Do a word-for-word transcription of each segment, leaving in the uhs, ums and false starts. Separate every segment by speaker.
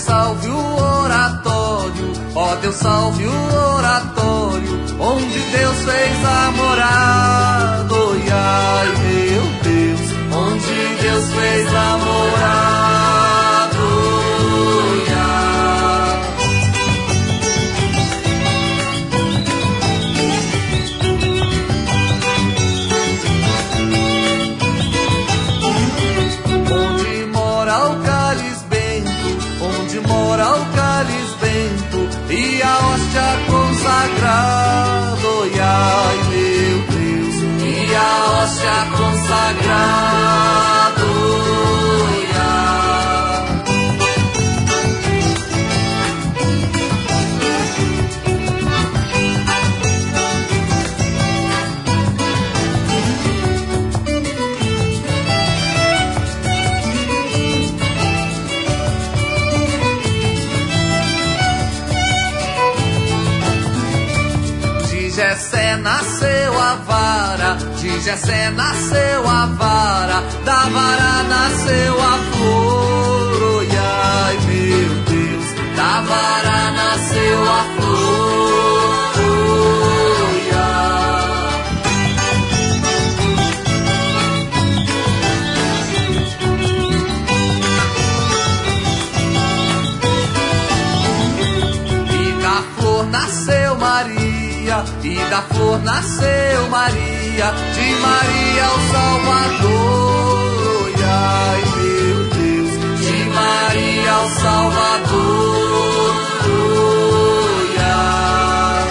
Speaker 1: salve o oratório, ó Deus salve o oratório, onde Deus fez a morada. Oi, ai, meu Deus, onde Deus fez a morada. Oi, ai. Onde mora o cálice bento, onde mora o cálice bento, e a hóstia consagrada. Oi, ai, meu Deus, e a hóstia consagrada. Oi, ai. De Jessé nasceu a vara, de Jessé nasceu a vara, da vara nasceu a flor. Oi, ai, meu Deus, da vara nasceu a flor. Oi, ai. E da flor nasceu Maria, e da flor nasceu Maria, de Maria o Salvador. Oi, ai, meu Deus, de Maria o Salvador. Oi, ai.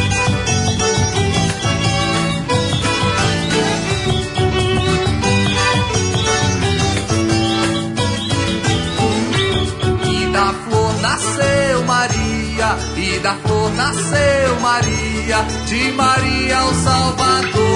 Speaker 1: E da flor nasceu Maria, e da flor nasceu Maria, de Maria o Salvador.